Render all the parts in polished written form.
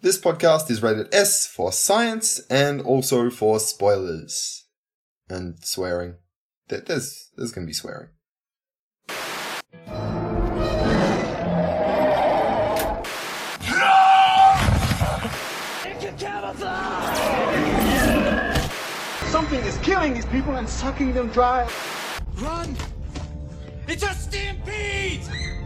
This podcast is rated S for science and also for spoilers. And swearing. There's going to be swearing. Something is killing these people and sucking them dry. Run! It's a stampede!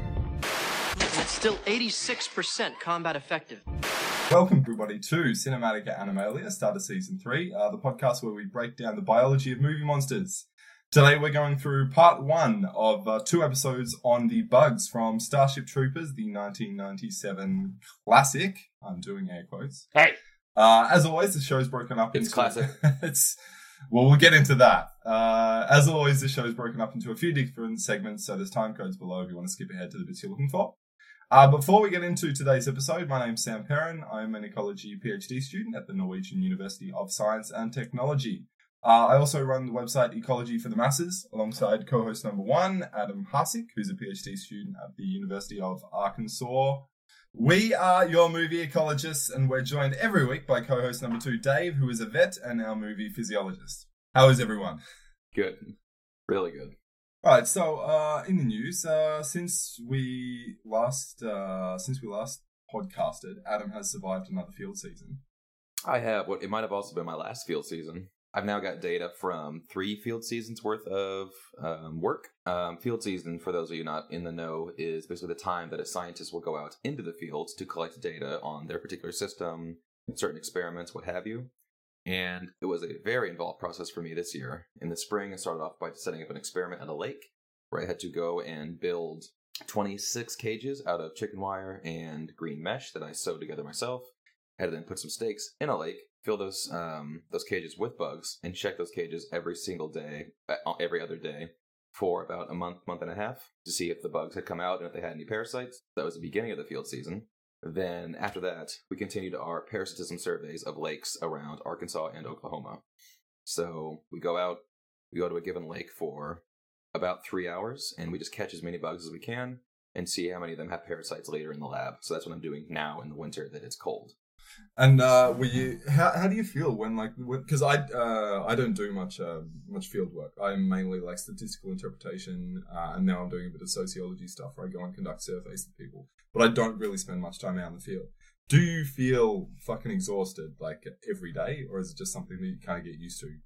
It's still 86% combat effective. Welcome, everybody, to Cinematica Animalia, start of Season 3, the podcast where we break down the biology of movie monsters. Today we're going through part 1 of 2 episodes on the bugs from Starship Troopers, the 1997 classic. I'm doing air quotes. Hey! As always, the show's broken up into... classic. Well, we'll get into that. As always, the show's broken up into a few different segments, so there's time codes below if you want to skip ahead to the bits you're looking for. Before we get into today's episode, my name's Sam Perrin. I'm an ecology PhD student at the Norwegian University of Science and Technology. I also run the website Ecology for the Masses, alongside co-host number 1, Adam Hasik, who's a PhD student at the University of Arkansas. We are your movie ecologists, and we're joined every week by co-host number 2, Dave, who is a vet and our movie physiologist. How is everyone? Good. Really good. All right, so in the news, since we last podcasted, Adam has survived another field season. I have. It might have also been my last field season. I've now got data from 3 field seasons worth of work. Field season, for those of you not in the know, is basically the time that a scientist will go out into the fields to collect data on their particular system, certain experiments, what have you. And it was a very involved process for me this year. In the spring, I started off by setting up an experiment at a lake where I had to go and build 26 cages out of chicken wire and green mesh that I sewed together myself. I had to then put some stakes in a lake, fill those cages with bugs, and check those cages every single day, every other day, for about a month and a half to see if the bugs had come out and if they had any parasites. That was the beginning of the field season. Then, after that, we continued our parasitism surveys of lakes around Arkansas and Oklahoma. So, we go to a given lake for about 3 hours, and we just catch as many bugs as we can, and see how many of them have parasites later in the lab. So that's what I'm doing now in the winter that it's cold. And how do you feel because I don't do much field work. I'm mainly like statistical interpretation, and now I'm doing a bit of sociology stuff where I go and conduct surveys with people, but I don't really spend much time out in the field. Do you feel fucking exhausted like every day, or is it just something that you kind of get used to?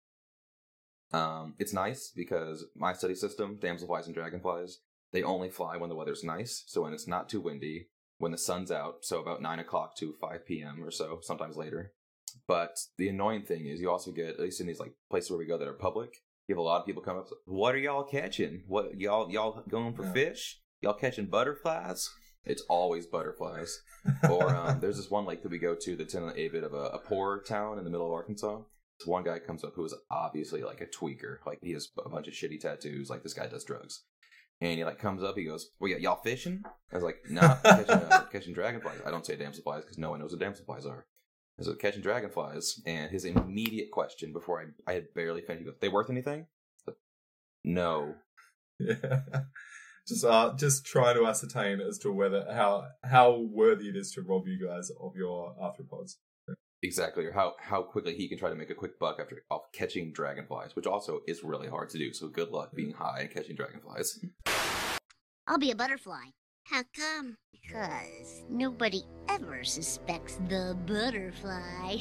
It's nice because my study system, damselflies and dragonflies, they only fly when the weather's nice. So when it's not too windy, when the sun's out, so about 9 o'clock to 5 p.m. or so, sometimes later. But the annoying thing is you also get, at least in these like places where we go that are public, you have a lot of people come up, what are y'all catching? What y'all going for fish? Y'all catching butterflies? It's always butterflies. Or there's this one lake that we go to that's in a bit of a poor town in the middle of Arkansas. This one guy comes up who is obviously like a tweaker. Like he has a bunch of shitty tattoos. Like this guy does drugs. And he like comes up, he goes, well, yeah, y'all fishing? I was like, nah, catching dragonflies. I don't say damselflies because no one knows what damselflies are. I was catching dragonflies, and his immediate question before I had barely finished, he goes, they worth anything? Like, no. Yeah. Just trying to ascertain as to whether how worthy it is to rob you guys of your arthropods. Exactly, or how quickly he can try to make a quick buck off catching dragonflies, which also is really hard to do, so good luck being high and catching dragonflies. I'll be a butterfly. How come? Because nobody ever suspects the butterfly.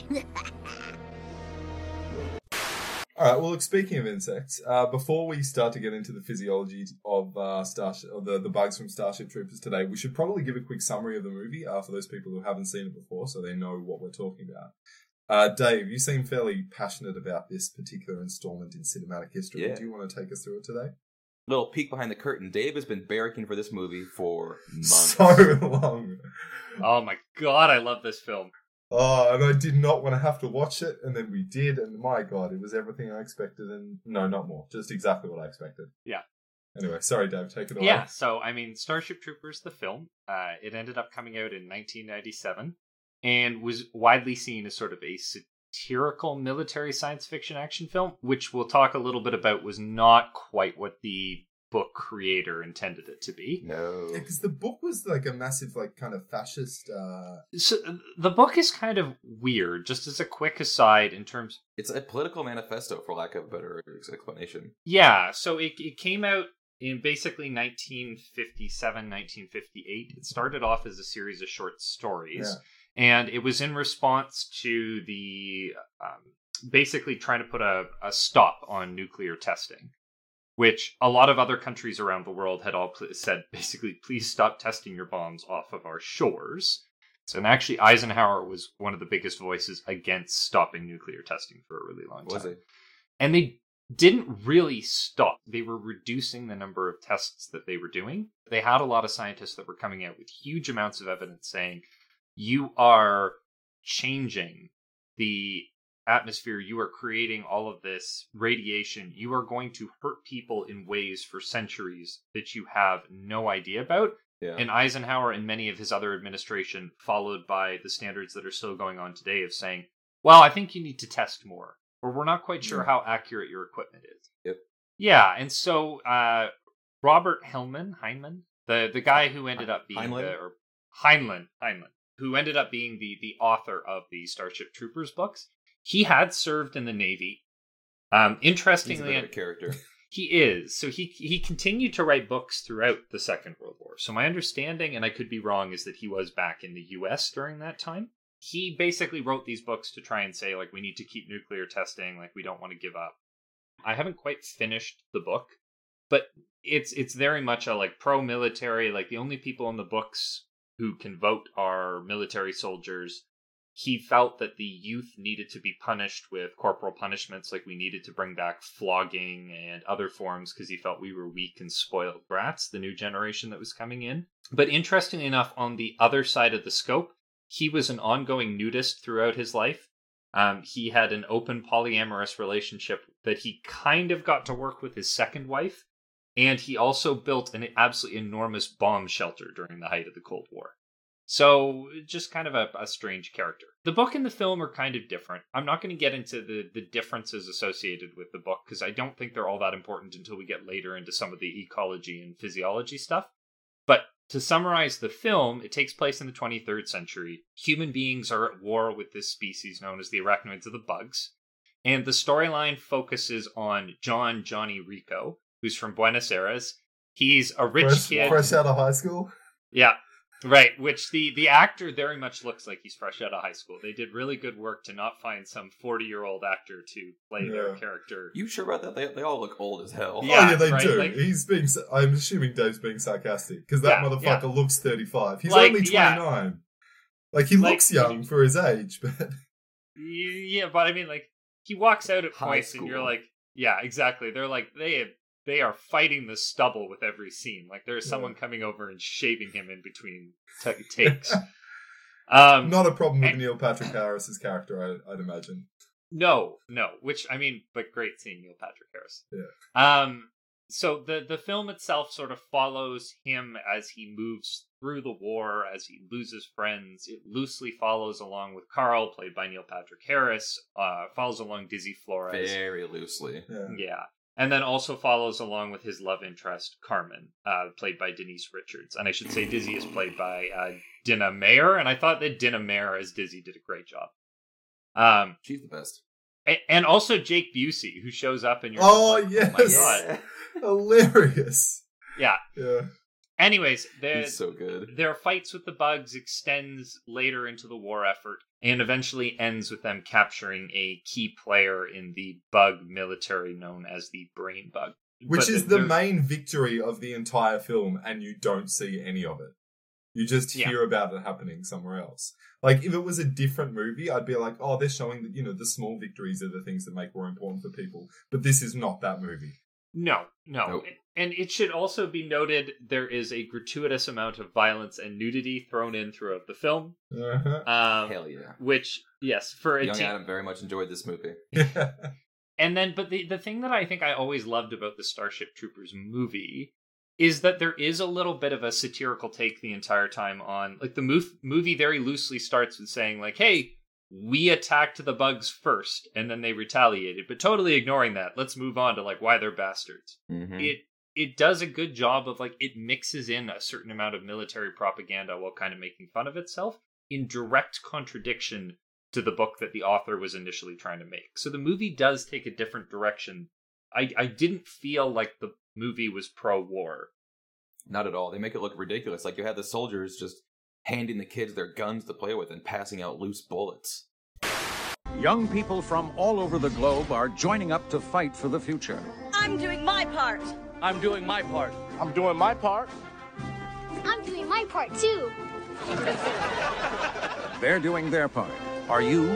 Alright, well, speaking of insects, before we start to get into the physiology of the bugs from Starship Troopers today, we should probably give a quick summary of the movie for those people who haven't seen it before, so they know what we're talking about. Dave, you seem fairly passionate about this particular installment in cinematic history. Yeah. Do you want to take us through it today? Little peek behind the curtain. Dave has been barracking for this movie for months. So long. Oh my god, I love this film. Oh, and I did not want to have to watch it, and then we did, and my god, it was everything I expected, and no, not more. Just exactly what I expected. Yeah. Anyway, sorry, Dave, take it away. Yeah, so, I mean, Starship Troopers, the film, it ended up coming out in 1997, and was widely seen as sort of a satirical military science fiction action film, which we'll talk a little bit about was not quite what the book creator intended it to be. No. Because the book was like a massive, like, kind of fascist. So the book is kind of weird. Just as a quick aside, in terms, It's a political manifesto, for lack of a better explanation. yeah. So it came out in basically 1957, 1958. It started off as a series of short stories, and it was in response to the basically trying to put a stop on nuclear testing, which a lot of other countries around the world had all said, basically, please stop testing your bombs off of our shores. So, and actually, Eisenhower was one of the biggest voices against stopping nuclear testing for a really long time. Was he? And they didn't really stop. They were reducing the number of tests that they were doing. They had a lot of scientists that were coming out with huge amounts of evidence saying, you are changing the atmosphere, you are creating all of this radiation, you are going to hurt people in ways for centuries that you have no idea about. Yeah. And Eisenhower and many of his other administration followed by the standards that are still going on today of saying, well, I think you need to test more, or we're not quite sure how accurate your equipment is. Yep. Yeah, and so Robert Heinlein, the guy who ended up being Heinlein, who ended up being the author of the Starship Troopers books, he had served in the Navy. Interestingly, He's a better character. He is. So he continued to write books throughout the Second World War. So my understanding, and I could be wrong, is that he was back in the US during that time. He basically wrote these books to try and say, like, we need to keep nuclear testing, like, we don't want to give up. I haven't quite finished the book, but it's very much a, like, pro-military, like, the only people in the books who can vote are military soldiers. He felt that the youth needed to be punished with corporal punishments, like we needed to bring back flogging and other forms because he felt we were weak and spoiled brats, the new generation that was coming in. But interestingly enough, on the other side of the scope, he was an ongoing nudist throughout his life. He had an open polyamorous relationship that he kind of got to work with his second wife. And he also built an absolutely enormous bomb shelter during the height of the Cold War. So, just kind of a strange character. The book and the film are kind of different. I'm not going to get into the differences associated with the book, because I don't think they're all that important until we get later into some of the ecology and physiology stuff. But to summarize the film, it takes place in the 23rd century. Human beings are at war with this species known as the arachnoids of the bugs. And the storyline focuses on Johnny Rico, who's from Buenos Aires. He's a rich kid. Fresh out of high school? Yeah. Right, which the actor very much looks like he's fresh out of high school. They did really good work to not find some 40-year-old actor to play their character. You sure about that? They all look old as hell. Yeah, they right? do. Like, He's being. I'm assuming Dave's being sarcastic because that motherfucker looks 35. He's like, only 29. Like he looks young for his age, but yeah, but I mean, like he walks out at points, and you're like, yeah, exactly. They're like they are fighting the stubble with every scene. Like there's someone coming over and shaving him in between takes. Not a problem with Neil Patrick Harris's character, I'd imagine. No. Which, I mean, but great seeing Neil Patrick Harris. Yeah. So the film itself sort of follows him as he moves through the war, as he loses friends. It loosely follows along with Carl, played by Neil Patrick Harris. Follows along Dizzy Flores. Very loosely. Yeah. And then also follows along with his love interest, Carmen, played by Denise Richards. And I should say Dizzy is played by Dinah Mayer, and I thought that Dinah Mayer as Dizzy did a great job. She's the best. And also Jake Busey, who shows up and you're like, yes. Oh my God. Hilarious. Yeah. Anyways, he's so good. Their fights with the bugs extends later into the war effort and eventually ends with them capturing a key player in the bug military known as the Brain Bug. Which is the main victory of the entire film, and you don't see any of it. You just hear about it happening somewhere else. Like, if it was a different movie, I'd be like, oh, they're showing that, the small victories are the things that make war important for people. But this is not that movie. No. Nope. And it should also be noted there is a gratuitous amount of violence and nudity thrown in throughout the film. Hell yeah. Which, yes, for a Young Adam very much enjoyed this movie. And then, but the thing that I think I always loved about the Starship Troopers movie is that there is a little bit of a satirical take the entire time on, like, the movie very loosely starts with saying, like, hey, we attacked the bugs first, and then they retaliated, but totally ignoring that. Let's move on to, like, why they're bastards. Mm-hmm. it does a good job of like it mixes in a certain amount of military propaganda while kind of making fun of itself in direct contradiction to the book that the author was initially trying to make. So the movie does take a different direction. I didn't feel like the movie was pro-war. Not at all. They make it look ridiculous. Like you had the soldiers just handing the kids their guns to play with and passing out loose bullets. Young people from all over the globe are joining up to fight for the future. I'm doing my part. I'm doing my part. I'm doing my part. I'm doing my part too. They're doing their part. Are you?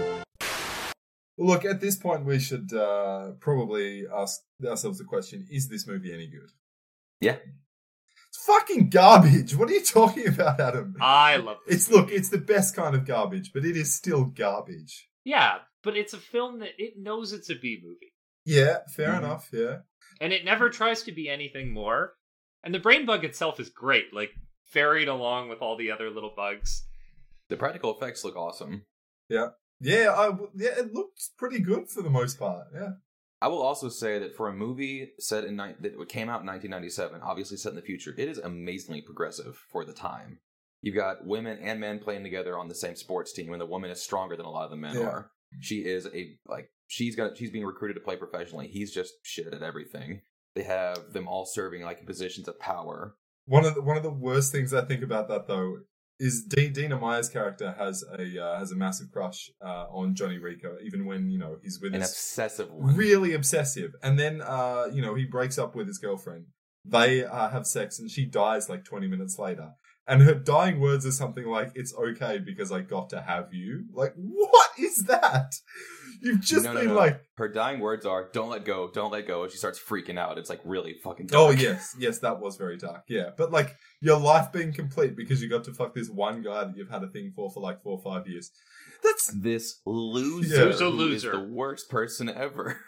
Look, at this point, we should probably ask ourselves the question, is this movie any good? Yeah. It's fucking garbage. What are you talking about, Adam? I love this Look, it's the best kind of garbage, but it is still garbage. Yeah, but it's a film that it knows it's a B movie. Yeah, fair enough, yeah. And it never tries to be anything more. And the brain bug itself is great, like ferried along with all the other little bugs. The practical effects look awesome. Yeah. Yeah, it looks pretty good for the most part, yeah. I will also say that for a movie set in that came out in 1997, obviously set in the future, it is amazingly progressive for the time. You've got women and men playing together on the same sports team, and the woman is stronger than a lot of the men are. She is she's being recruited to play professionally. He's just shit at everything. They have them all serving like in positions of power. One of the worst things I think about that though is Dina Meyer's character has a massive crush on Johnny Rico, even when he's with an obsessive one. Really obsessive, and then he breaks up with his girlfriend. They have sex, and she dies like 20 minutes later. And her dying words are something like, "It's okay because I got to have you." Like, what is that? You've just been like... Her dying words are, "Don't let go, don't let go." And she starts freaking out. It's like really fucking dark. Oh, yes, that was very dark, yeah. But like, your life being complete because you got to fuck this one guy that you've had a thing for like 4 or 5 years. That's... This loser. Who's a loser. Is the worst person ever.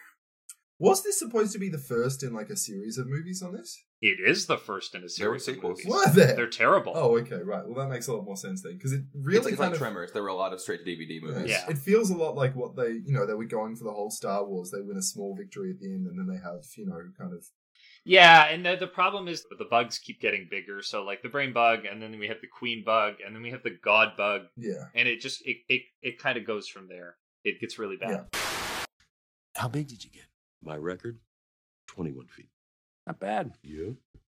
Was this supposed to be the first in like a series of movies on this? It is the first in a series. There were sequels. Were there? They're terrible. Oh, okay, right. Well, that makes a lot more sense then, because it really it's like Tremors. There were a lot of straight to DVD movies. Yeah. It feels a lot like what they were going for the whole Star Wars. They win a small victory at the end, and then they have, kind of... Yeah, and the problem is the bugs keep getting bigger. So, like, the brain bug, and then we have the queen bug, and then we have the god bug. Yeah. And it just, it kind of goes from there. It gets really bad. Yeah. How big did you get? My record? 21 feet. Not bad. You?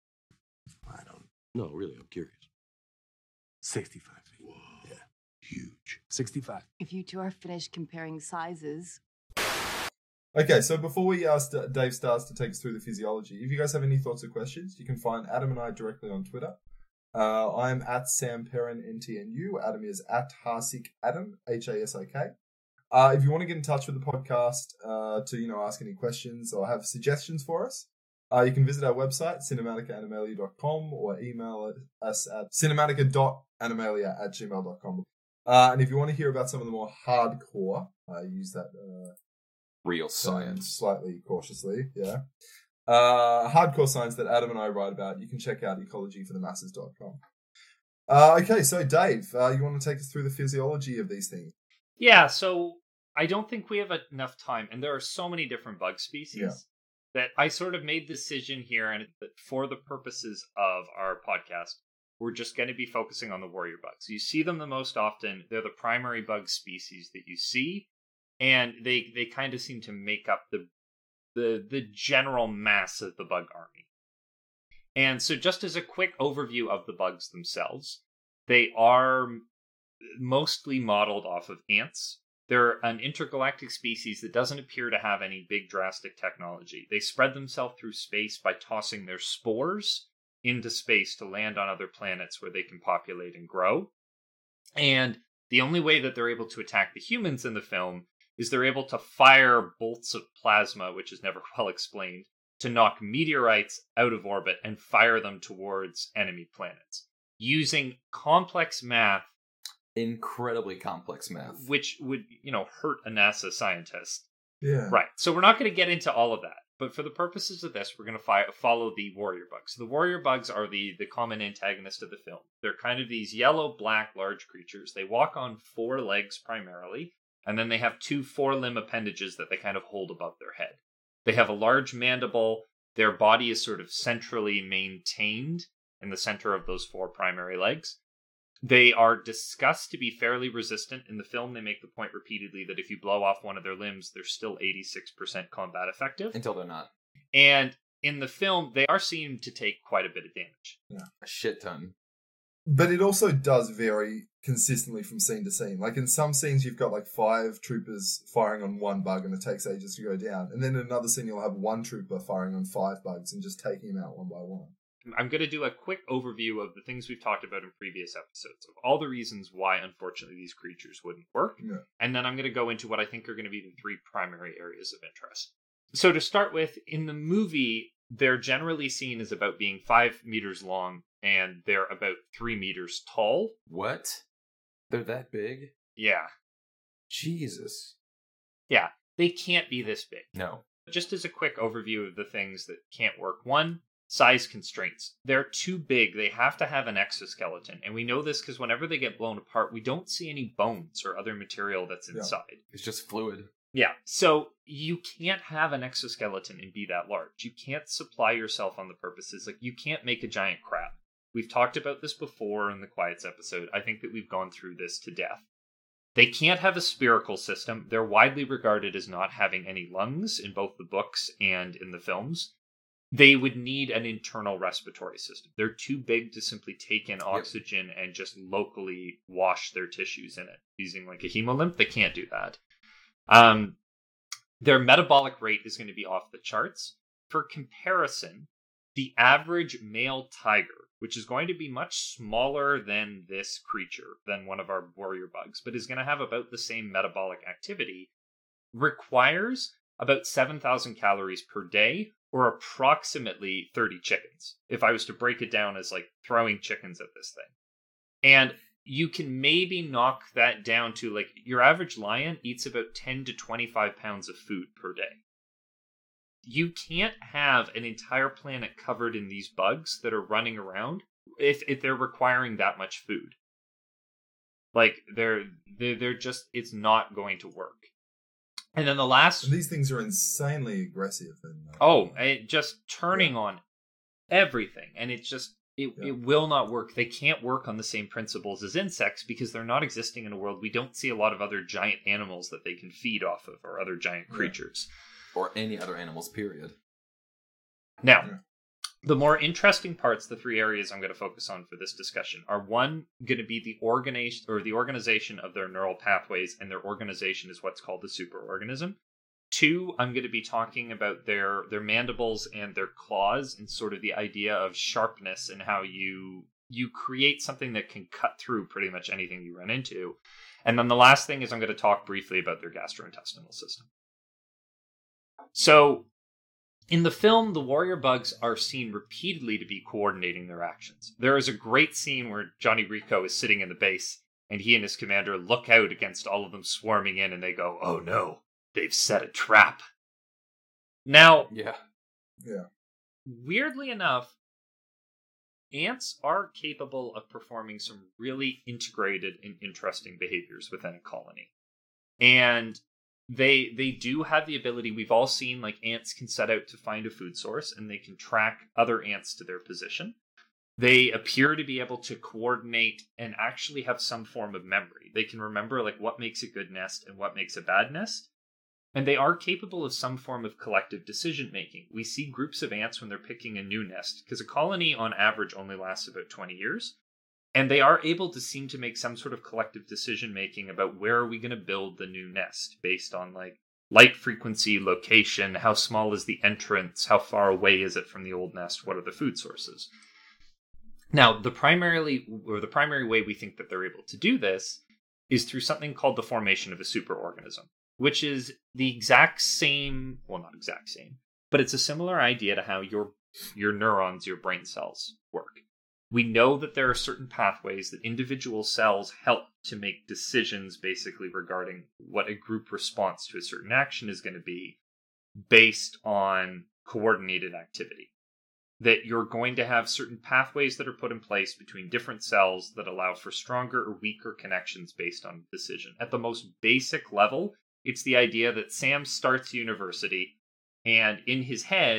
I don't know. No, really, I'm curious. 65 feet. Whoa. Yeah. Huge. 65. If you two are finished comparing sizes. Okay, so before we ask Dave Stars to take us through the physiology, if you guys have any thoughts or questions, you can find Adam and I directly on Twitter. I'm at Sam Perrin, NTNU. Adam is at Hasik Adam, Hasik. If you want to get in touch with the podcast to ask any questions or have suggestions for us, you can visit our website, cinematicaanimalia.com, or email us at cinematica.animalia@gmail.com. And if you want to hear about some of the more hardcore, I use that real science slightly cautiously, yeah. Hardcore science that Adam and I write about, you can check out ecologyforthemasses.com. Okay, so Dave, you want to take us through the physiology of these things? Yeah, so I don't think we have enough time, and there are so many different bug species that I sort of made the decision here, and that for the purposes of our podcast, we're just going to be focusing on the warrior bugs. You see them the most often. They're the primary bug species that you see, and they kind of seem to make up the general mass of the bug army. And so just as a quick overview of the bugs themselves, they are mostly modeled off of ants. They're an intergalactic species that doesn't appear to have any big drastic technology. They spread themselves through space by tossing their spores into space to land on other planets where they can populate and grow. And the only way that they're able to attack the humans in the film is they're able to fire bolts of plasma, which is never well explained, to knock meteorites out of orbit and fire them towards enemy planets using complex math. Incredibly complex math. Which would, hurt a NASA scientist. Yeah. Right. So we're not going to get into all of that. But for the purposes of this, we're going to follow the warrior bugs. So the warrior bugs are the common antagonist of the film. They're kind of these yellow-black large creatures. They walk on 4 legs primarily, and then they have 2 4-limb appendages that they kind of hold above their head. They have a large mandible Their body is sort of centrally maintained in the center of those 4 primary legs. They are discussed to be fairly resistant. In the film, they make the point repeatedly that if you blow off one of their limbs, they're still 86% combat effective. Until they're not. And in the film, they are seen to take quite a bit of damage. Yeah. A shit ton. But it also does vary consistently from scene to scene. Like in some scenes, you've got like 5 troopers firing on one bug and it takes ages to go down. And then in another scene, you'll have 1 trooper firing on 5 bugs and just taking them out one by one. I'm going to do a quick overview of the things we've talked about in previous episodes, of all the reasons why, unfortunately, these creatures wouldn't work. Yeah. And then I'm going to go into what I think are going to be the 3 primary areas of interest. So to start with, in the movie, they're generally seen as about being 5 meters long, and they're about 3 meters tall. What? They're that big? Yeah. Jesus. Yeah, they can't be this big. No. Just as a quick overview of the things that can't work. 1, size constraints. They're too big. They have to have an exoskeleton. And we know this because whenever they get blown apart, we don't see any bones or other material that's inside. Yeah. It's just fluid. Yeah. So you can't have an exoskeleton and be that large. You can't supply yourself on the purposes. Like, you can't make a giant crab. We've talked about this before in the Quiets episode. I think that we've gone through this to death. They can't have a spherical system. They're widely regarded as not having any lungs in both the books and in the films. They would need an internal respiratory system. They're too big to simply take in oxygen and just locally wash their tissues in it. Using like a hemolymph, they can't do that. Their metabolic rate is going to be off the charts. For comparison, the average male tiger, which is going to be much smaller than this creature, than one of our warrior bugs, but is going to have about the same metabolic activity, requires about 7,000 calories per day, or approximately 30 chickens, if I was to break it down as like throwing chickens at this thing. And you can maybe knock that down to like your average lion eats about 10 to 25 pounds of food per day. You can't have an entire planet covered in these bugs that are running around if they're requiring that much food. Like they're just, it's not going to work. And then the last... And these things are insanely aggressive. And just turning on everything. And it just, it will not work. They can't work on the same principles as insects because they're not existing in a world. We don't see a lot of other giant animals that they can feed off of, or other giant creatures. Or any other animals, period. Now, the more interesting parts, the 3 areas I'm going to focus on for this discussion, are 1, going to be the organization of their neural pathways, and their organization is what's called the superorganism. 2, I'm going to be talking about their mandibles and their claws, and sort of the idea of sharpness and how you create something that can cut through pretty much anything you run into. And then the last thing is I'm going to talk briefly about their gastrointestinal system. So, in the film, the warrior bugs are seen repeatedly to be coordinating their actions. There is a great scene where Johnny Rico is sitting in the base, and he and his commander look out against all of them swarming in, and they go, "Oh no, they've set a trap." Now, weirdly enough, ants are capable of performing some really integrated and interesting behaviors within a colony. And they do have the ability, we've all seen, like, ants can set out to find a food source, and they can track other ants to their position. They appear to be able to coordinate and actually have some form of memory. They can remember, like, what makes a good nest and what makes a bad nest. And they are capable of some form of collective decision-making. We see groups of ants when they're picking a new nest, because a colony, on average, only lasts about 20 years. And they are able to seem to make some sort of collective decision-making about where are we going to build the new nest, based on, like, light frequency, location, how small is the entrance, how far away is it from the old nest, what are the food sources. Now, the primary way we think that they're able to do this is through something called the formation of a superorganism, which is the exact same, well, not exact same, but it's a similar idea to how your neurons, your brain cells, work. We know that there are certain pathways that individual cells help to make decisions basically regarding what a group response to a certain action is going to be based on coordinated activity. That you're going to have certain pathways that are put in place between different cells that allow for stronger or weaker connections based on decision. At the most basic level, it's the idea that Sam starts university, and in his head,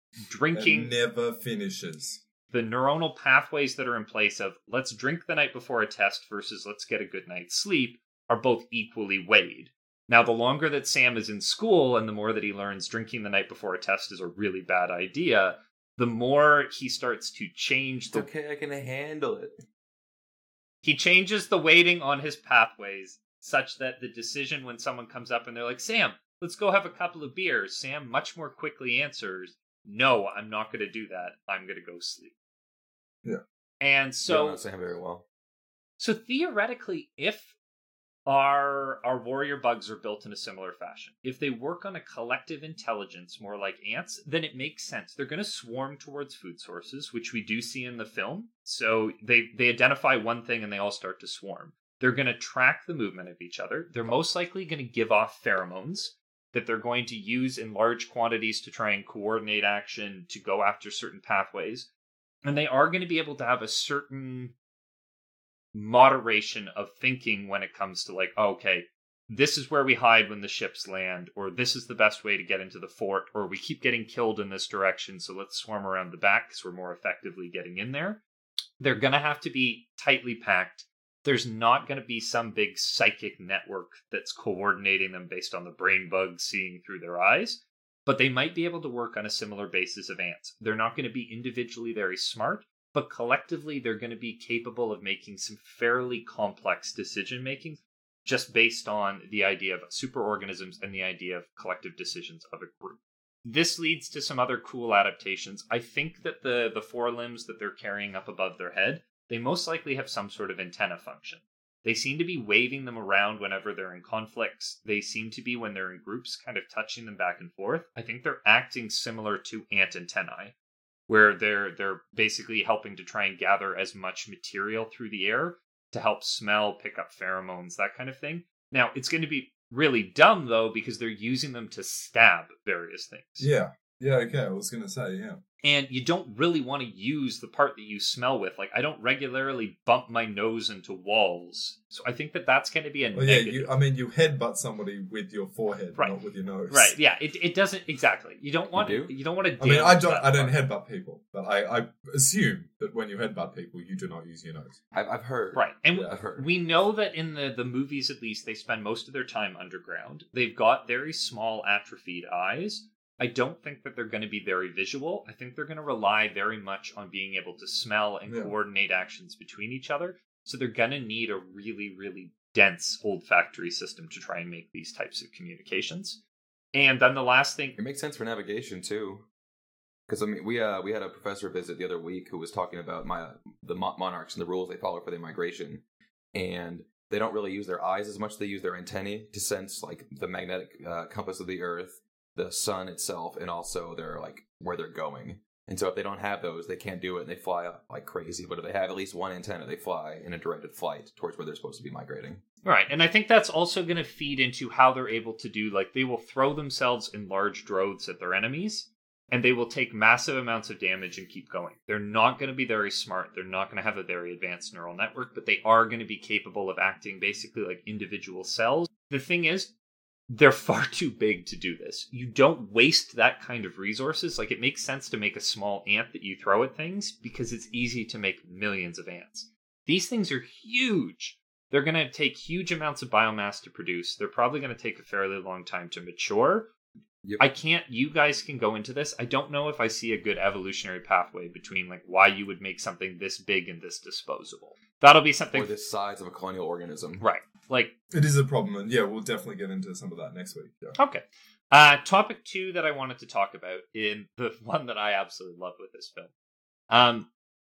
drinking It never finishes. the neuronal pathways that are in place of let's drink the night before a test versus let's get a good night's sleep are both equally weighed. Now, the longer that Sam is in school and the more that he learns drinking the night before a test is a really bad idea, the more he starts to change It's okay, I can handle it. He changes the weighting on his pathways such that the decision when someone comes up and they're like, Sam, let's go have a couple of beers. Sam much more quickly answers, no, I'm not going to do that. I'm going to go sleep. Yeah. And so... I know Sam very well. So theoretically, if our warrior bugs are built in a similar fashion, if they work on a collective intelligence more like ants, then it makes sense. They're going to swarm towards food sources, which we do see in the film. So they identify one thing and they all start to swarm. They're going to track the movement of each other. They're most likely going to give off pheromones that they're going to use in large quantities to try and coordinate action to go after certain pathways. And they are going to be able to have a certain moderation of thinking when it comes to like, oh, okay, this is where we hide when the ships land, or this is the best way to get into the fort, or we keep getting killed in this direction, so let's swarm around the back because we're more effectively getting in there. They're going to have to be tightly packed. There's not going to be some big psychic network that's coordinating them based on the brain bugs seeing through their eyes, but they might be able to work on a similar basis of ants. They're not going to be individually very smart, but collectively they're going to be capable of making some fairly complex decision-making just based on the idea of superorganisms and the idea of collective decisions of a group. This leads to some other cool adaptations. I think that the forelimbs that they're carrying up above their head, they most likely have some sort of antenna function. They seem to be waving them around whenever they're in conflicts. They seem to be, when they're in groups, kind of touching them back and forth. I think they're acting similar to ant antennae, where they're basically helping to try and gather as much material through the air to help smell, pick up pheromones, that kind of thing. Now, it's going to be really dumb, though, because they're using them to stab various things. Yeah, okay, I was going to say, yeah. And you don't really want to use the part that you smell with. Like, I don't regularly bump my nose into walls. So I think that that's going to be a negative. Yeah, you headbutt somebody with your forehead, right, not with your nose. Right, yeah, it doesn't, exactly. You don't want to damage I don't headbutt people, but I assume that when you headbutt people, you do not use your nose. I've heard. Right, and I've heard. We know that in the movies, at least, they spend most of their time underground. They've got very small atrophied eyes. I don't think that they're going to be very visual. I think they're going to rely very much on being able to smell and coordinate actions between each other. So they're going to need a really, really dense olfactory system to try and make these types of communications. And then the last thing... It makes sense for navigation, too. Because, I mean, we had a professor visit the other week who was talking about the monarchs and the rules they follow for their migration. And they don't really use their eyes as much as they use their antennae to sense, like, the magnetic compass of the Earth, the sun itself, and also their like where they're going. And so if they don't have those, they can't do it, and they fly up like crazy. But if they have at least one antenna, they fly in a directed flight towards where they're supposed to be migrating. Right, and I think that's also going to feed into how they're able to do, like, they will throw themselves in large droves at their enemies, and they will take massive amounts of damage and keep going. They're not going to be very smart. They're not going to have a very advanced neural network, but they are going to be capable of acting basically like individual cells. The thing is, they're far too big to do this. You don't waste that kind of resources. Like, it makes sense to make a small ant that you throw at things because it's easy to make millions of ants. These things are huge. They're going to take huge amounts of biomass to produce. They're probably going to take a fairly long time to mature. Yep. You guys can go into this. I don't know if I see a good evolutionary pathway between like why you would make something this big and this disposable. That'll be something... Or this size of a colonial organism. Right. Like, it is a problem, and yeah, we'll definitely get into some of that next week. Yeah. Okay. Topic 2 that I wanted to talk about, in the one that I absolutely love with this film.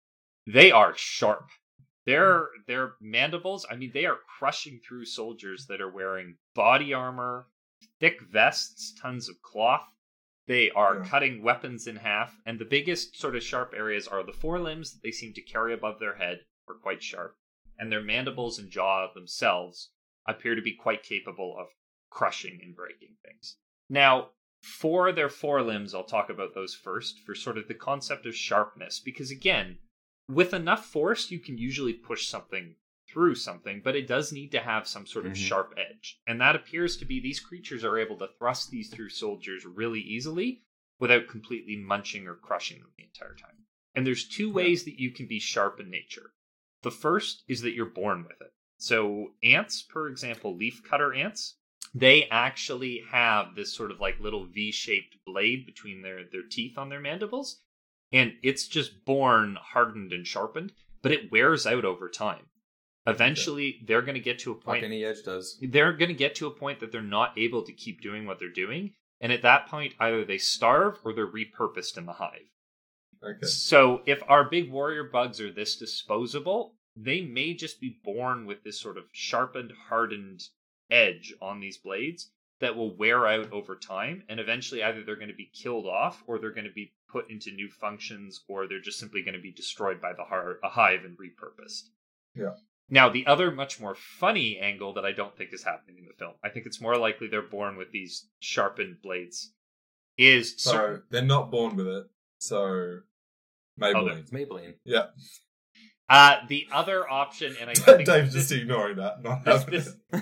They are sharp. Their mandibles, I mean, they are crushing through soldiers that are wearing body armor, thick vests, tons of cloth. They are cutting weapons in half, and the biggest sort of sharp areas are the forelimbs that they seem to carry above their head are quite sharp, and their mandibles and jaw themselves appear to be quite capable of crushing and breaking things. Now, for their forelimbs, I'll talk about those first, for sort of the concept of sharpness, because again, with enough force, you can usually push something through something, but it does need to have some sort of sharp edge. And that appears to be, these creatures are able to thrust these through soldiers really easily, without completely munching or crushing them the entire time. And there's two ways that you can be sharp in nature. The first is that you're born with it. So ants, for example, leafcutter ants, they actually have this sort of like little V-shaped blade between their teeth on their mandibles. And it's just born hardened and sharpened, but it wears out over time. Eventually, they're going to get to a point... Like any edge does. They're going to get to a point that they're not able to keep doing what they're doing. And at that point, either they starve or they're repurposed in the hive. Okay. So if our big warrior bugs are this disposable, they may just be born with this sort of sharpened, hardened edge on these blades that will wear out over time. And eventually either they're going to be killed off or they're going to be put into new functions or they're just simply going to be destroyed by a hive and repurposed. Yeah. Now, the other much more funny angle that I don't think is happening in the film, I think it's more likely they're born with these sharpened blades, is... So they're not born with it, so Maybelline. It's Maybelline. Yeah. The other option, and I think... Dave's just ignoring that. Not having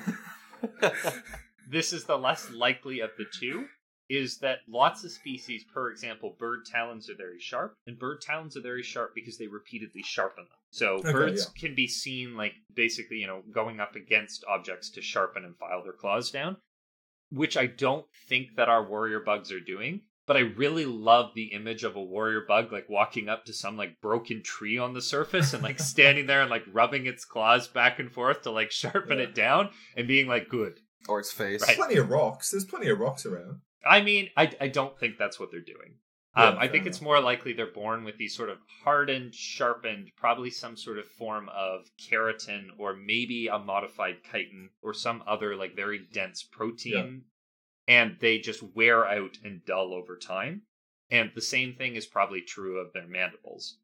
this is the less likely of the two, is that lots of species, for example, bird talons are very sharp, and bird talons are very sharp because they repeatedly sharpen them. So birds can be seen, like, basically, you know, going up against objects to sharpen and file their claws down, which I don't think that our warrior bugs are doing, but I really love the image of a warrior bug, like, walking up to some, like, broken tree on the surface and, like, standing there and, like, rubbing its claws back and forth to, like, sharpen it down and being like, good. Or its face. Right. Plenty of rocks. There's plenty of rocks around. I mean, I don't think that's what they're doing. I think it's more likely they're born with these sort of hardened, sharpened, probably some sort of form of keratin or maybe a modified chitin or some other like very dense protein. Yeah. And they just wear out and dull over time. And the same thing is probably true of their mandibles.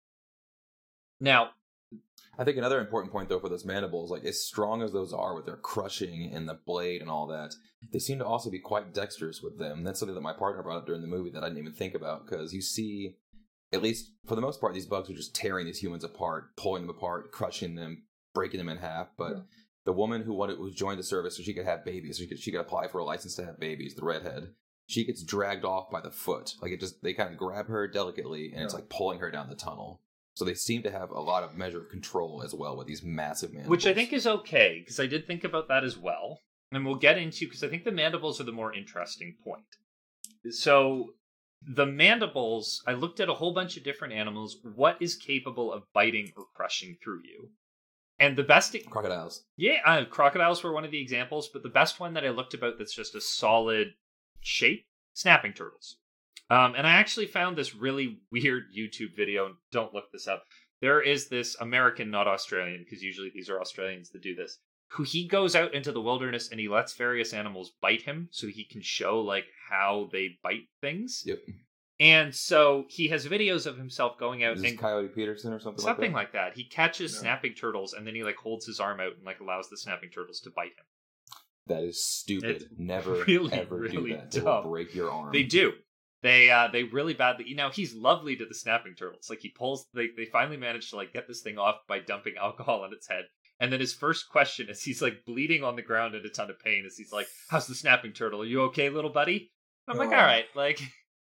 Now, I think another important point, though, for those mandibles, like as strong as those are with their crushing and the blade and all that, they seem to also be quite dexterous with them. That's something that my partner brought up during the movie that I didn't even think about, because you see, at least for the most part, these bugs are just tearing these humans apart, pulling them apart, crushing them, breaking them in half. But the woman who joined the service so she could have babies, she could apply for a license to have babies, the redhead, she gets dragged off by the foot. Like they kind of grab her delicately, and it's like pulling her down the tunnel. So they seem to have a lot of measure of control as well with these massive mandibles. Which I think is okay, because I did think about that as well. And we'll get into, because I think the mandibles are the more interesting point. So the mandibles, I looked at a whole bunch of different animals. What is capable of biting or crushing through you? And the best... Crocodiles. Yeah, crocodiles were one of the examples, but the best one that I looked about that's just a solid shape, snapping turtles. And I actually found this really weird YouTube video. Don't look this up. There is this American, not Australian, because usually these are Australians that do this, who he goes out into the wilderness and he lets various animals bite him so he can show like how they bite things. Yep. And so he has videos of himself going out and Coyote Peterson or something like that. He catches snapping turtles and then he like holds his arm out and like allows the snapping turtles to bite him. That is stupid. It's Never really, ever really do that. dumb. They will break your arm. They do. They really badly. You know, he's lovely to the snapping turtles. Like he pulls. They finally manage to like get this thing off by dumping alcohol on its head. And then his first question is he's like bleeding on the ground in a ton of pain. As he's like, "How's the snapping turtle? Are you okay, little buddy?" I'm like, "All right." Like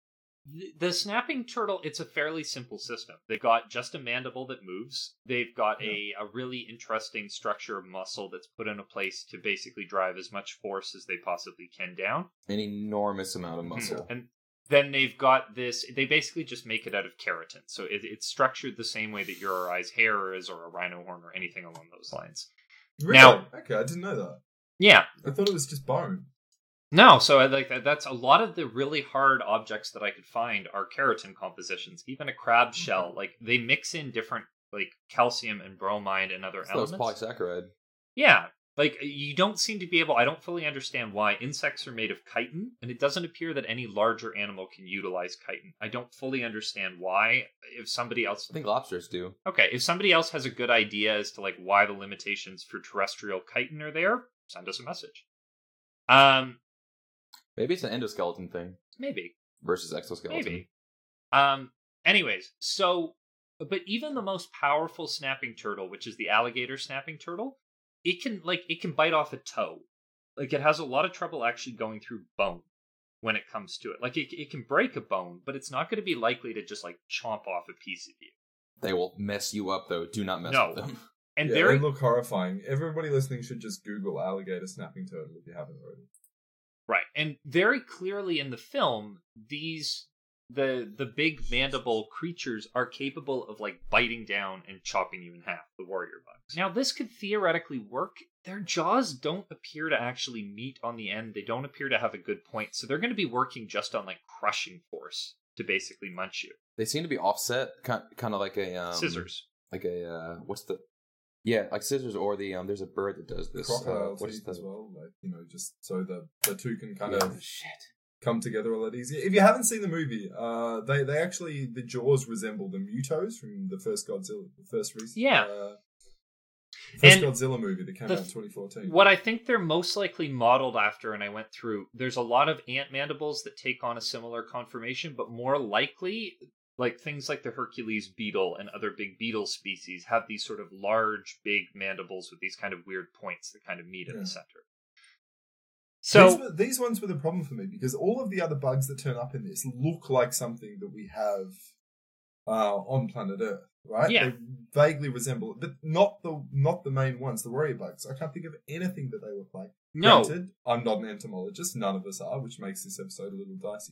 the snapping turtle, it's a fairly simple system. They've got just a mandible that moves. They've got a really interesting structure of muscle that's put in a place to basically drive as much force as they possibly can down. An enormous amount of muscle. And then they've got this, they basically just make it out of keratin. So it's structured the same way that your or I's hair is, or a rhino horn, or anything along those lines. Really? Now, okay, I didn't know that. Yeah. I thought it was just bone. No, so I like that. That's a lot of the really hard objects that I could find are keratin compositions. Even a crab shell, like they mix in different like calcium and bromide and other elements. So it's polysaccharide. Yeah. Like, you don't seem to be able... I don't fully understand why insects are made of chitin, and it doesn't appear that any larger animal can utilize chitin. I don't fully understand why. If somebody else... I think lobsters do. Okay, if somebody else has a good idea as to, like, why the limitations for terrestrial chitin are there, send us a message. Maybe it's an endoskeleton thing. Maybe. Versus exoskeleton. Maybe. Anyways, so... But even the most powerful snapping turtle, which is the alligator snapping turtle... It can bite off a toe. Like, it has a lot of trouble actually going through bone. when it comes to it. Like, it can break a bone, but it's not going to be likely to just, like, chomp off a piece of you. They will mess you up, though. Do not mess with them. And they look horrifying. Everybody listening should just Google alligator snapping turtle if you haven't already. Right. And very clearly in the film, the big mandible creatures are capable of, like, biting down and chopping you in half, the warrior bugs. Now, this could theoretically work. Their jaws don't appear to actually meet on the end. They don't appear to have a good point. So they're going to be working just on, like, crushing force to basically munch you. They seem to be offset, kind of like a... scissors. Like a, what's the... Yeah, like scissors, or the there's a bird that does this. Crocodile teeth as well, like, you know, just so the two can kind of come together a lot easier. If you haven't seen the movie, they actually, the jaws resemble the Mutos from the first Godzilla, the first recent Godzilla movie that came out in 2014. What I think they're most likely modeled after, and I went through, there's a lot of ant mandibles that take on a similar conformation, but more likely, like things like the Hercules beetle and other big beetle species have these sort of large, big mandibles with these kind of weird points that kind of meet in the center. So these ones were the problem for me, because all of the other bugs that turn up in this look like something that we have on planet Earth, right? Yeah. They vaguely resemble it, but not the main ones, the warrior bugs. I can't think of anything that they look like. No. Granted, I'm not an entomologist, none of us are, which makes this episode a little dicey,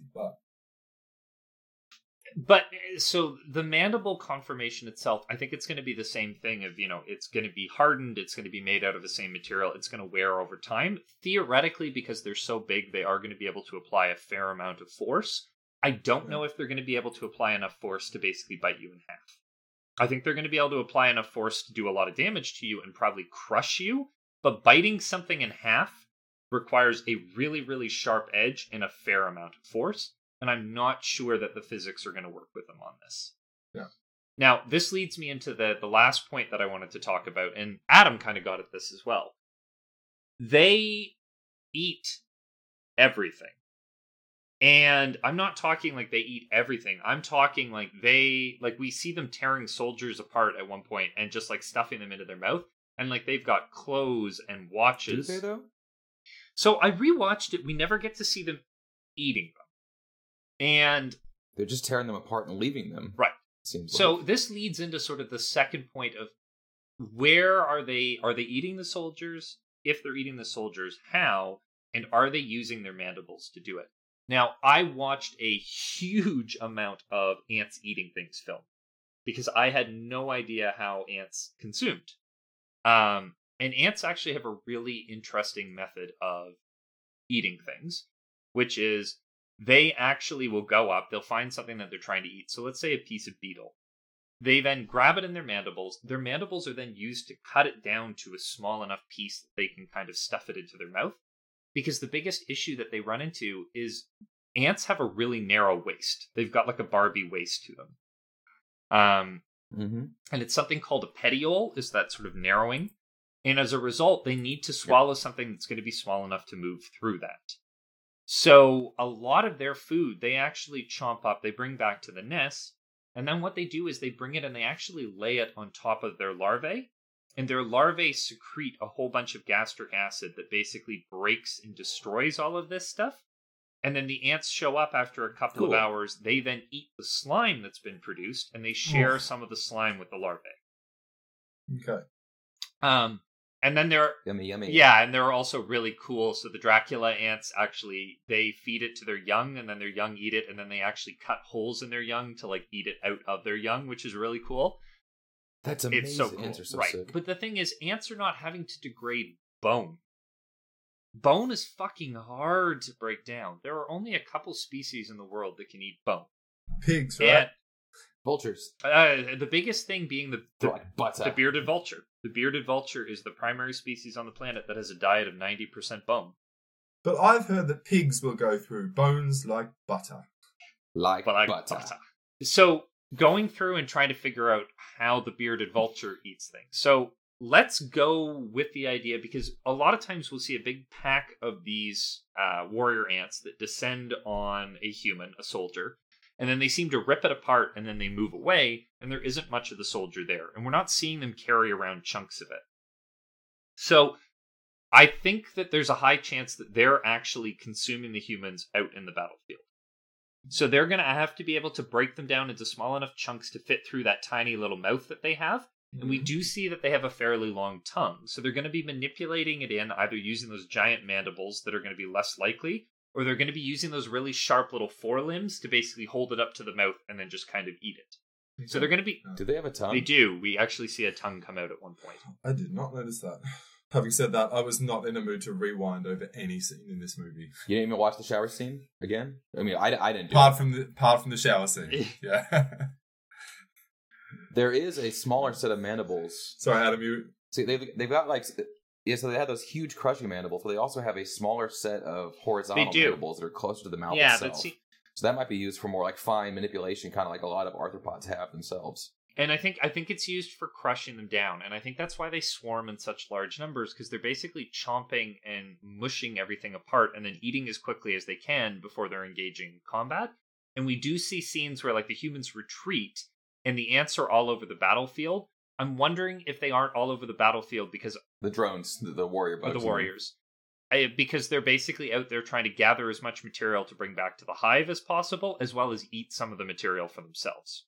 But so the mandible conformation itself, I think it's going to be the same thing of, you know, it's going to be hardened, it's going to be made out of the same material, it's going to wear over time. Theoretically, because they're so big, they are going to be able to apply a fair amount of force. I don't know if they're going to be able to apply enough force to basically bite you in half. I think they're going to be able to apply enough force to do a lot of damage to you and probably crush you, but biting something in half requires a really, really sharp edge and a fair amount of force. And I'm not sure that the physics are going to work with them on this. Yeah. Now, this leads me into the last point that I wanted to talk about, and Adam kind of got at this as well. They eat everything. And I'm not talking like they eat everything. I'm talking like we see them tearing soldiers apart at one point and just like stuffing them into their mouth. And like they've got clothes and watches. Do they though? So I rewatched it. We never get to see them eating them. And they're just tearing them apart and leaving them. Right. Seems so like. This leads into sort of the second point of where are they eating the soldiers? If they're eating the soldiers, how? And are they using their mandibles to do it? Now, I watched a huge amount of ants eating things film because I had no idea how ants consumed. And ants actually have a really interesting method of eating things, which is they actually will go up, they'll find something that they're trying to eat. So let's say a piece of beetle. They then grab it in their mandibles. Their mandibles are then used to cut it down to a small enough piece that they can kind of stuff it into their mouth. Because the biggest issue that they run into is ants have a really narrow waist. They've got like a Barbie waist to them. And it's something called a petiole, is that sort of narrowing. And as a result, they need to swallow something that's going to be small enough to move through that. So a lot of their food, they actually chomp up, they bring back to the nest, and then what they do is they bring it and they actually lay it on top of their larvae, and their larvae secrete a whole bunch of gastric acid that basically breaks and destroys all of this stuff. And then the ants show up after a couple of hours, they then eat the slime that's been produced, and they share some of the slime with the larvae. Okay. And then they're yummy. Yeah, and they're also really cool. So the Dracula ants actually, they feed it to their young, and then their young eat it, and then they actually cut holes in their young to like eat it out of their young, which is really cool. That's amazing. It's so cool. Ants are so right. sick. But the thing is, ants are not having to degrade bone. Bone is fucking hard to break down. There are only a couple species in the world that can eat bone. Pigs, right? Vultures. The biggest thing being the bearded vulture. The bearded vulture is the primary species on the planet that has a diet of 90% bone. But I've heard that pigs will go through bones like butter. Like butter. So going through and trying to figure out how the bearded vulture eats things. So let's go with the idea, because a lot of times we'll see a big pack of these warrior ants that descend on a human, a soldier, and then they seem to rip it apart, and then they move away, and there isn't much of the soldier there. And we're not seeing them carry around chunks of it. So I think that there's a high chance that they're actually consuming the humans out in the battlefield. So they're going to have to be able to break them down into small enough chunks to fit through that tiny little mouth that they have. And we do see that they have a fairly long tongue. So they're going to be manipulating it in, either using those giant mandibles that are going to be less likely, or they're going to be using those really sharp little forelimbs to basically hold it up to the mouth and then just kind of eat it. So they're going to be... Do they have a tongue? They do. We actually see a tongue come out at one point. I did not notice that. Having said that, I was not in a mood to rewind over any scene in this movie. You didn't even watch the shower scene again? I mean, I didn't do Apart from the shower scene. Yeah. There is a smaller set of mandibles. Sorry, Adam, you... See, they've got like... Yeah, so they have those huge crushing mandibles, but they also have a smaller set of horizontal mandibles that are closer to the mouth itself. So that might be used for more like fine manipulation, kind of like a lot of arthropods have themselves. And I think it's used for crushing them down. And I think that's why they swarm in such large numbers, because they're basically chomping and mushing everything apart and then eating as quickly as they can before they're engaging combat. And we do see scenes where like the humans retreat and the ants are all over the battlefield. I'm wondering if they aren't all over the battlefield because... The drones, the warrior bugs. The warriors. Because they're basically out there trying to gather as much material to bring back to the hive as possible, as well as eat some of the material for themselves.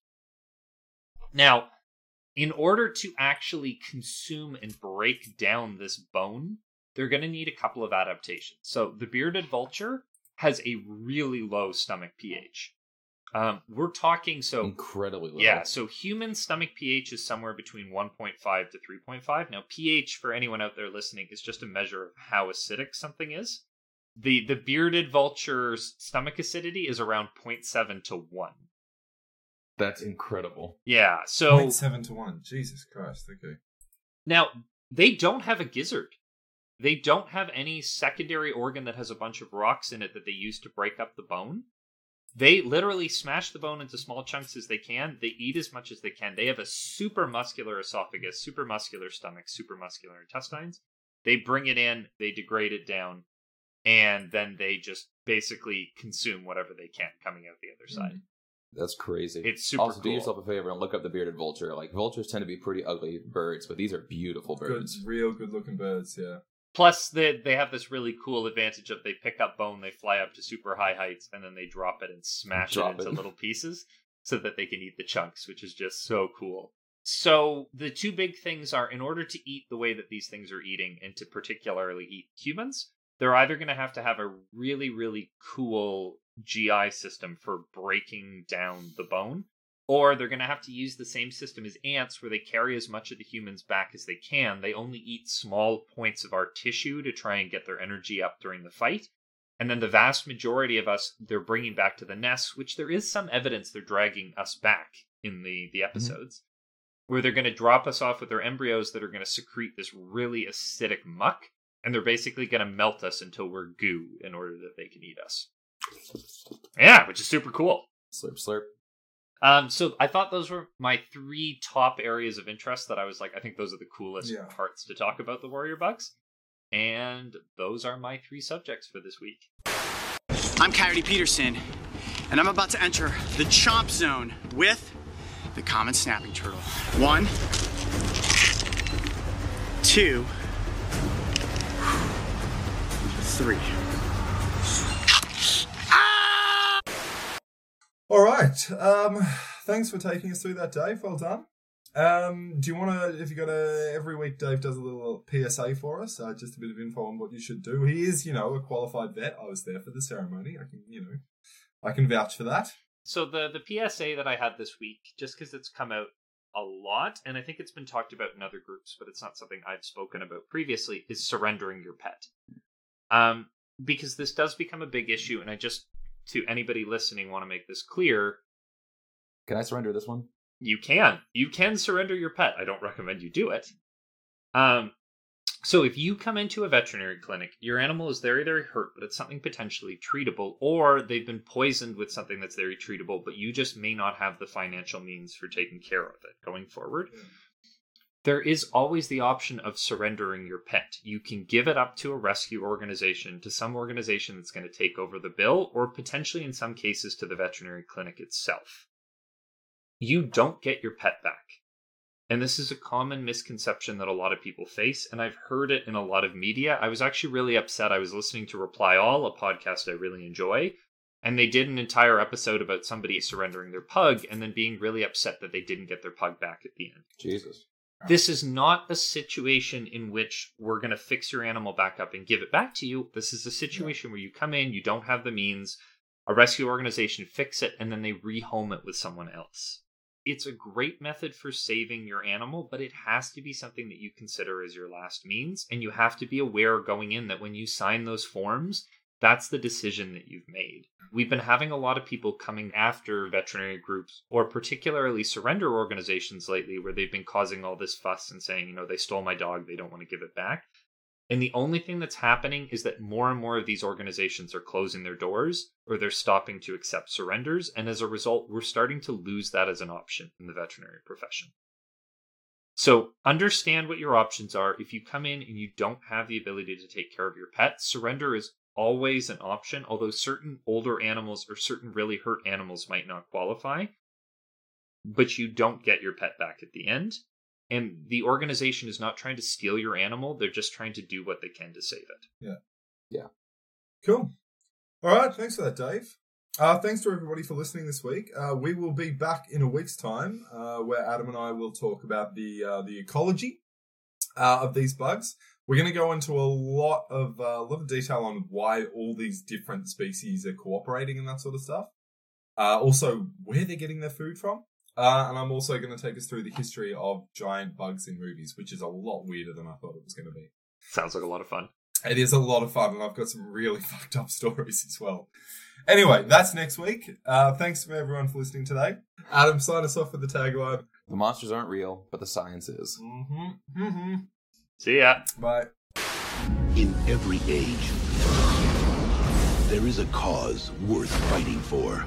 Now, in order to actually consume and break down this bone, they're going to need a couple of adaptations. So the bearded vulture has a really low stomach pH. We're talking incredibly low. Yeah, so human stomach pH is somewhere between 1.5 to 3.5. Now, pH, for anyone out there listening, is just a measure of how acidic something is. The bearded vulture's stomach acidity is around 0.7 to 1. That's incredible. Yeah, so... 0.7 to 1. Jesus Christ, okay. Now, they don't have a gizzard. They don't have any secondary organ that has a bunch of rocks in it that they use to break up the bone. They literally smash the bone into small chunks as they can. They eat as much as they can. They have a super muscular esophagus, super muscular stomach, super muscular intestines. They bring it in, they degrade it down, and then they just basically consume whatever they can coming out the other side. That's crazy. It's super also, cool. Do yourself a favor and look up the bearded vulture. Like, vultures tend to be pretty ugly birds, but these are beautiful birds. Real good-looking birds, yeah. Plus, they have this really cool advantage of they pick up bone, they fly up to super high heights, and then they drop it and smash it into little pieces so that they can eat the chunks, which is just so cool. So the two big things are, in order to eat the way that these things are eating, and to particularly eat humans, they're either going to have a really, really cool GI system for breaking down the bone, or they're going to have to use the same system as ants where they carry as much of the humans back as they can. They only eat small points of our tissue to try and get their energy up during the fight. And then the vast majority of us, they're bringing back to the nest, which there is some evidence they're dragging us back in the episodes, where they're going to drop us off with their embryos that are going to secrete this really acidic muck, and they're basically going to melt us until we're goo in order that they can eat us. Yeah, which is super cool. Slurp, slurp. So I thought those were my 3 top areas of interest that I was like, I think those are the coolest parts to talk about the warrior bugs. And those are my 3 subjects for this week. I'm Coyote Peterson, and I'm about to enter the chomp zone with the common snapping turtle. 1, 2, 3. All right. Thanks for taking us through that, Dave. Well done. Do you want to, if you got every week Dave does a little PSA for us, just a bit of info on what you should do. He is, a qualified vet. I was there for the ceremony. I can vouch for that. So the PSA that I had this week, just because it's come out a lot, and I think it's been talked about in other groups, but it's not something I've spoken about previously, is surrendering your pet. Because this does become a big issue, and I just, to anybody listening, want to make this clear. Can I surrender this one? You can. You can surrender your pet. I don't recommend you do it. So if you come into a veterinary clinic, your animal is very, very hurt, but it's something potentially treatable, or they've been poisoned with something that's very treatable, but you just may not have the financial means for taking care of it going forward. There is always the option of surrendering your pet. You can give it up to a rescue organization, to some organization that's going to take over the bill, or potentially in some cases to the veterinary clinic itself. You don't get your pet back. And this is a common misconception that a lot of people face, and I've heard it in a lot of media. I was actually really upset. I was listening to Reply All, a podcast I really enjoy, and they did an entire episode about somebody surrendering their pug and then being really upset that they didn't get their pug back at the end. Jesus. This is not a situation in which we're going to fix your animal back up and give it back to you. This is a situation where you come in, you don't have the means, a rescue organization fix it, and then they rehome it with someone else. It's a great method for saving your animal, but it has to be something that you consider as your last means. And you have to be aware going in that when you sign those forms, that's the decision that you've made. We've been having a lot of people coming after veterinary groups or particularly surrender organizations lately where they've been causing all this fuss and saying, they stole my dog, they don't want to give it back. And the only thing that's happening is that more and more of these organizations are closing their doors or they're stopping to accept surrenders. And as a result, we're starting to lose that as an option in the veterinary profession. So understand what your options are. If you come in and you don't have the ability to take care of your pet, surrender is always an option, although certain older animals or certain really hurt animals might not qualify. But you don't get your pet back at the end. And the organization is not trying to steal your animal. They're just trying to do what they can to save it. Yeah. Cool. All right. Thanks for that, Dave. Thanks to everybody for listening this week. We will be back in a week's time where Adam and I will talk about the ecology of these bugs. We're going to go into a lot of detail on why all these different species are cooperating and that sort of stuff. Also, where they're getting their food from. And I'm also going to take us through the history of giant bugs in movies, which is a lot weirder than I thought it was going to be. Sounds like a lot of fun. It is a lot of fun, and I've got some really fucked up stories as well. Anyway, that's next week. Thanks for everyone for listening today. Adam, sign us off with the tagline. The monsters aren't real, but the science is. Mm-hmm. Mm-hmm. See ya. Bye. In every age, there is a cause worth fighting for.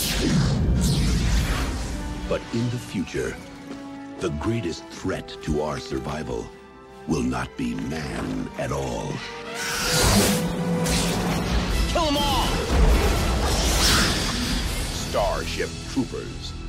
But in the future, the greatest threat to our survival will not be man at all. Kill them all! Starship Troopers.